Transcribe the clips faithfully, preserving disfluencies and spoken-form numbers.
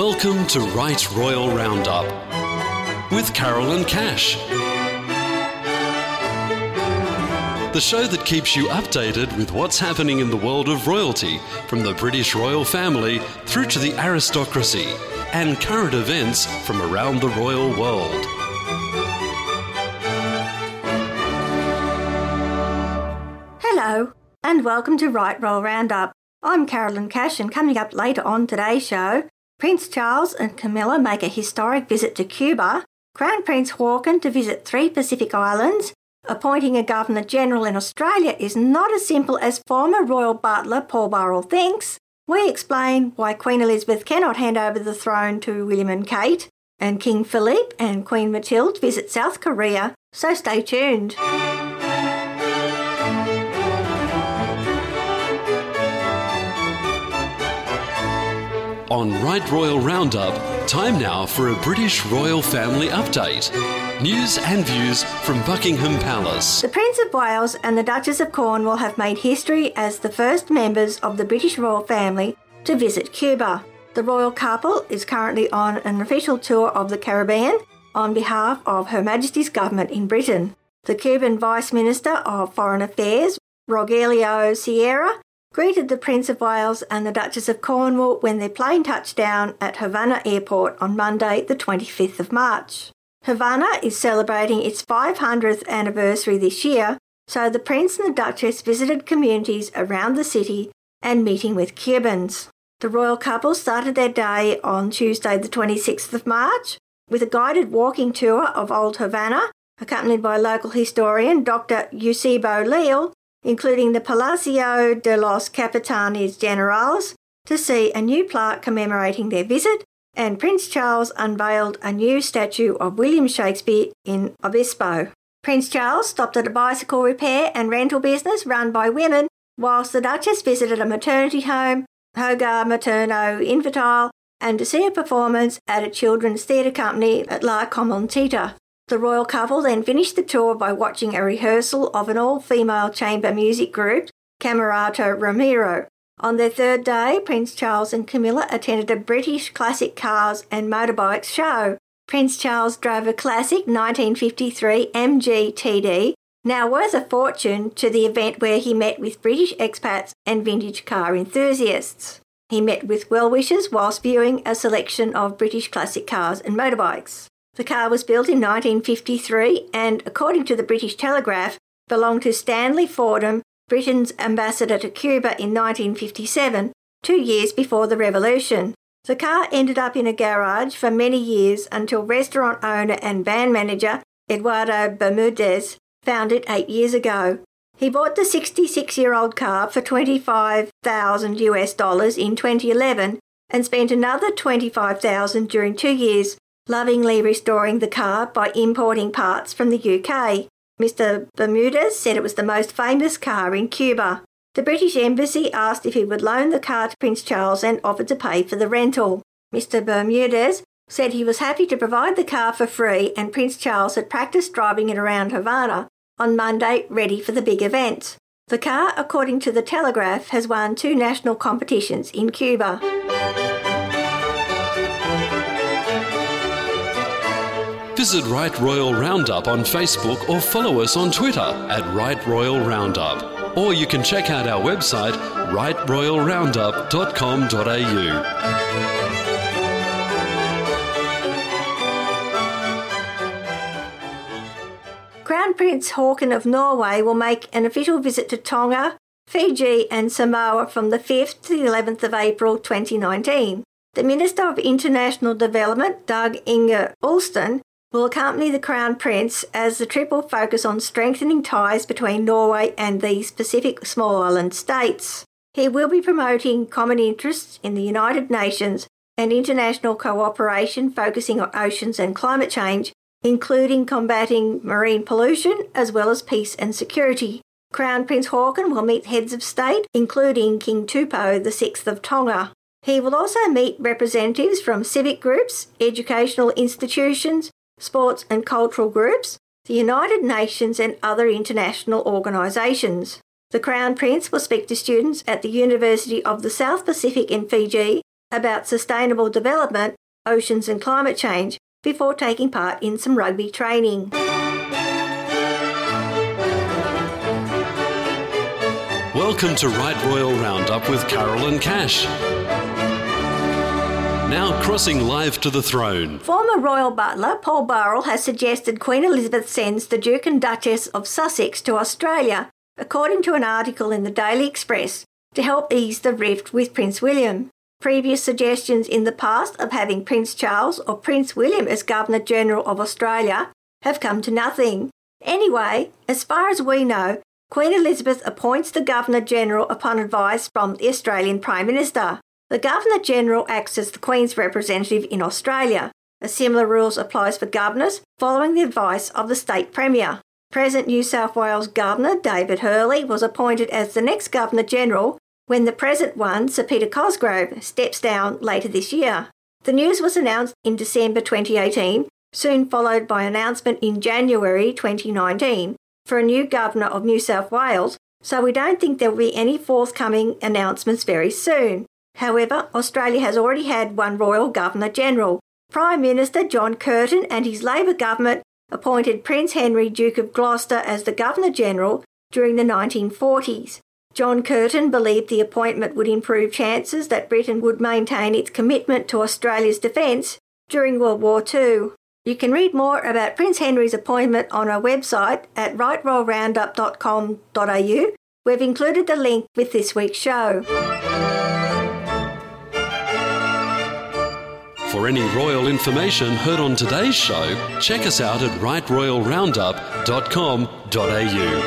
Welcome to Right Royal Roundup with Carol and Cash. The show that keeps you updated with what's happening in the world of royalty, from the British royal family through to the aristocracy, and current events from around the royal world. Hello, and welcome to Right Royal Roundup. I'm Carolyn Cash, and coming up later on today's show, Prince Charles and Camilla make a historic visit to Cuba, Crown Prince Haakon to visit three Pacific islands, appointing a Governor-General in Australia is not as simple as former royal butler Paul Burrell thinks. We explain why Queen Elizabeth cannot hand over the throne to William and Kate, and King Philippe and Queen Mathilde visit South Korea, so stay tuned. On Right Royal Roundup, time now for a British royal family update. News and views from Buckingham Palace. The Prince of Wales and the Duchess of Cornwall have made history as the first members of the British royal family to visit Cuba. The royal couple is currently on an official tour of the Caribbean on behalf of Her Majesty's government in Britain. The Cuban Vice Minister of Foreign Affairs, Rogelio Sierra, greeted the Prince of Wales and the Duchess of Cornwall when their plane touched down at Havana Airport on Monday, the twenty-fifth of March. Havana is celebrating its five hundredth anniversary this year, so the Prince and the Duchess visited communities around the city and meeting with Cubans. The royal couple started their day on Tuesday, the twenty-sixth of March, with a guided walking tour of Old Havana, accompanied by local historian Doctor Eusebio Leal, including the Palacio de los Capitanes Generales, to see a new plaque commemorating their visit, and Prince Charles unveiled a new statue of William Shakespeare in Obispo. Prince Charles stopped at a bicycle repair and rental business run by women, whilst the Duchess visited a maternity home, Hogar Materno Infantile, and to see a performance at a children's theatre company at La Comontita. The royal couple then finished the tour by watching a rehearsal of an all-female chamber music group, Camerata Ramiro. On their third day, Prince Charles and Camilla attended a British classic cars and motorbikes show. Prince Charles drove a classic nineteen fifty-three M G T D, now worth a fortune, to the event where he met with British expats and vintage car enthusiasts. He met with well-wishers whilst viewing a selection of British classic cars and motorbikes. The car was built in nineteen fifty-three and, according to the British Telegraph, belonged to Stanley Fordham, Britain's ambassador to Cuba in nineteen fifty-seven, two years before the revolution. The car ended up in a garage for many years until restaurant owner and van manager Eduardo Bermudez found it eight years ago. He bought the sixty-six-year-old car for twenty-five thousand US dollars in twenty eleven and spent another twenty-five thousand during two years lovingly restoring the car by importing parts from the U K. Mister Bermudez said it was the most famous car in Cuba. The British Embassy asked if he would loan the car to Prince Charles and offered to pay for the rental. Mister Bermudez said he was happy to provide the car for free, and Prince Charles had practiced driving it around Havana on Monday, ready for the big event. The car, according to the Telegraph, has won two national competitions in Cuba. Visit Right Royal Roundup on Facebook or follow us on Twitter at Right Royal Roundup. Or you can check out our website, right royal roundup dot com dot a u. Crown Prince Haakon of Norway will make an official visit to Tonga, Fiji and Samoa from the fifth to the eleventh of April twenty nineteen. The Minister of International Development, Doug Inge Ulsten, will accompany the Crown Prince as the trip will focus on strengthening ties between Norway and these Pacific small island states. He will be promoting common interests in the United Nations and international cooperation focusing on oceans and climate change, including combating marine pollution as well as peace and security. Crown Prince Haakon will meet heads of state, including King Tupou the sixth of Tonga. He will also meet representatives from civic groups, educational institutions, sports and cultural groups, the United Nations and other international organisations. The Crown Prince will speak to students at the University of the South Pacific in Fiji about sustainable development, oceans and climate change before taking part in some rugby training. Welcome to Right Royal Roundup with Carol and Cash. Now crossing live to the throne. Former royal butler Paul Burrell has suggested Queen Elizabeth sends the Duke and Duchess of Sussex to Australia, according to an article in the Daily Express, to help ease the rift with Prince William. Previous suggestions in the past of having Prince Charles or Prince William as Governor-General of Australia have come to nothing. Anyway, as far as we know, Queen Elizabeth appoints the Governor-General upon advice from the Australian Prime Minister. The Governor-General acts as the Queen's representative in Australia. A similar rule applies for governors following the advice of the State Premier. Present New South Wales Governor David Hurley was appointed as the next Governor-General when the present one, Sir Peter Cosgrove, steps down later this year. The news was announced in December twenty eighteen, soon followed by an announcement in January twenty nineteen for a new Governor of New South Wales, so we don't think there will be any forthcoming announcements very soon. However, Australia has already had one Royal Governor-General. Prime Minister John Curtin and his Labor government appointed Prince Henry, Duke of Gloucester, as the Governor-General during the nineteen forties. John Curtin believed the appointment would improve chances that Britain would maintain its commitment to Australia's defence during World War Two. You can read more about Prince Henry's appointment on our website at right royal roundup dot com dot a u. We've included the link with this week's show. For any royal information heard on today's show, check us out at right royal roundup dot com dot a u.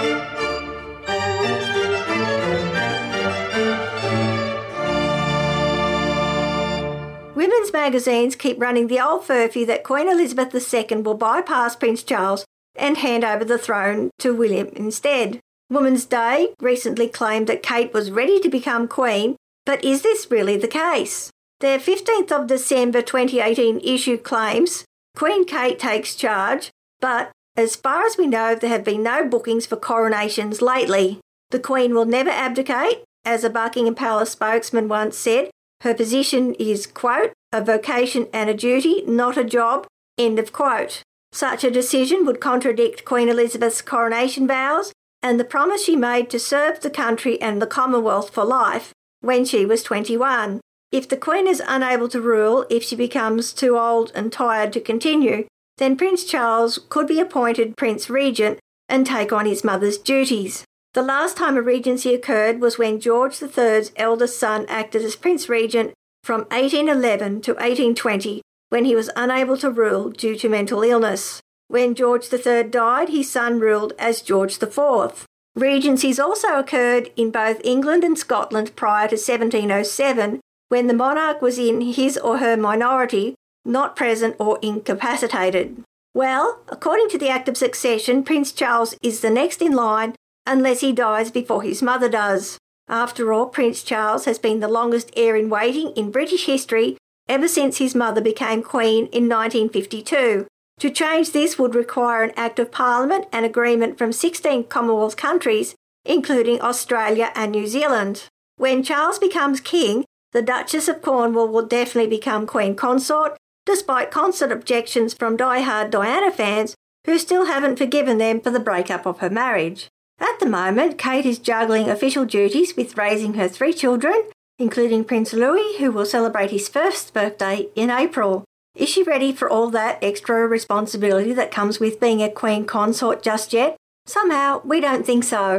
Women's magazines keep running the old furphy that Queen Elizabeth the Second will bypass Prince Charles and hand over the throne to William instead. Women's Day recently claimed that Kate was ready to become Queen, but is this really the case? Their fifteenth of December twenty eighteen issue claims Queen Kate takes charge, but as far as we know, there have been no bookings for coronations lately. The Queen will never abdicate. As a Buckingham Palace spokesman once said, her position is, quote, a vocation and a duty, not a job, end of quote. Such a decision would contradict Queen Elizabeth's coronation vows and the promise she made to serve the country and the Commonwealth for life when she was twenty-one. If the Queen is unable to rule, if she becomes too old and tired to continue, then Prince Charles could be appointed Prince Regent and take on his mother's duties. The last time a regency occurred was when George the Third's eldest son acted as Prince Regent from eighteen eleven to eighteen twenty, when he was unable to rule due to mental illness. When George the Third died, his son ruled as George the Fourth. Regencies also occurred in both England and Scotland prior to seventeen oh seven, when the monarch was in his or her minority, not present or incapacitated. Well, according to the Act of Succession, Prince Charles is the next in line unless he dies before his mother does. After all, Prince Charles has been the longest heir in waiting in British history ever since his mother became Queen in nineteen fifty-two. To change this would require an Act of Parliament and agreement from sixteen Commonwealth countries, including Australia and New Zealand. When Charles becomes king, the Duchess of Cornwall will definitely become Queen Consort, despite constant objections from die-hard Diana fans who still haven't forgiven them for the breakup of her marriage. At the moment, Kate is juggling official duties with raising her three children, including Prince Louis, who will celebrate his first birthday in April. Is she ready for all that extra responsibility that comes with being a Queen Consort just yet? Somehow, we don't think so.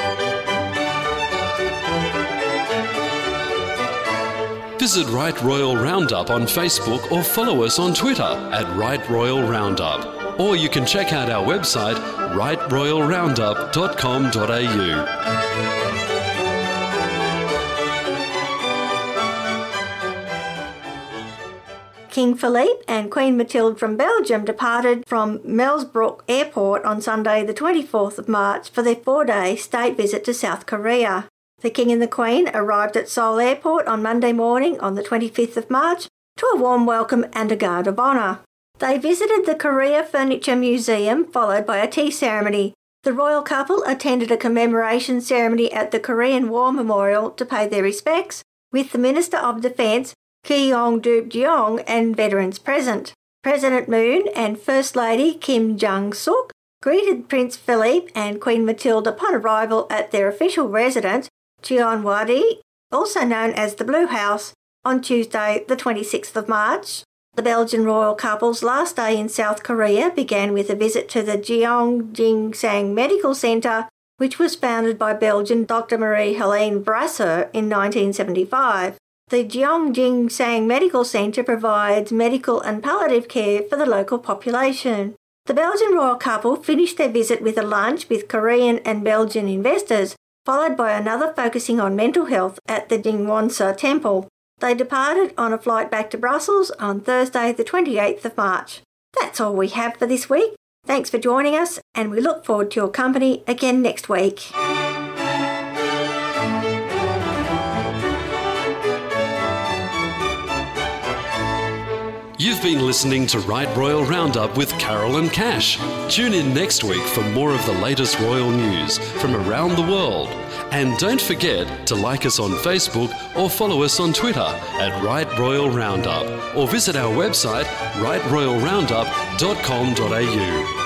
Visit Right Royal Roundup on Facebook or follow us on Twitter at Right Royal Roundup. Or you can check out our website, right royal roundup dot com dot a u. King Philippe and Queen Mathilde from Belgium departed from Melsbrook Airport on Sunday the twenty-fourth of March for their four-day state visit to South Korea. The King and the Queen arrived at Seoul Airport on Monday morning on the twenty-fifth of March to a warm welcome and a guard of honour. They visited the Korea Furniture Museum, followed by a tea ceremony. The royal couple attended a commemoration ceremony at the Korean War Memorial to pay their respects, with the Minister of Defence, Keong Doop Jeong, and veterans present. President Moon and First Lady Kim Jong-suk greeted Prince Philip and Queen Matilda upon arrival at their official residence, Cheonwadi, also known as the Blue House, on Tuesday the twenty-sixth of March. The Belgian royal couple's last day in South Korea began with a visit to the Gyeongjin-sang Medical Centre, which was founded by Belgian Doctor Marie-Helene Brasseur in nineteen seventy-five. The Gyeongjin-sang Medical Centre provides medical and palliative care for the local population. The Belgian royal couple finished their visit with a lunch with Korean and Belgian investors, followed by another focusing on mental health at the Jingwonsa Temple. They departed on a flight back to Brussels on Thursday the twenty-eighth of March. That's all we have for this week. Thanks for joining us, and we look forward to your company again next week. You've been listening to Right Royal Roundup with Carol and Cash. Tune in next week for more of the latest royal news from around the world. And don't forget to like us on Facebook or follow us on Twitter at Right Royal Roundup, or visit our website right royal roundup dot com dot a u.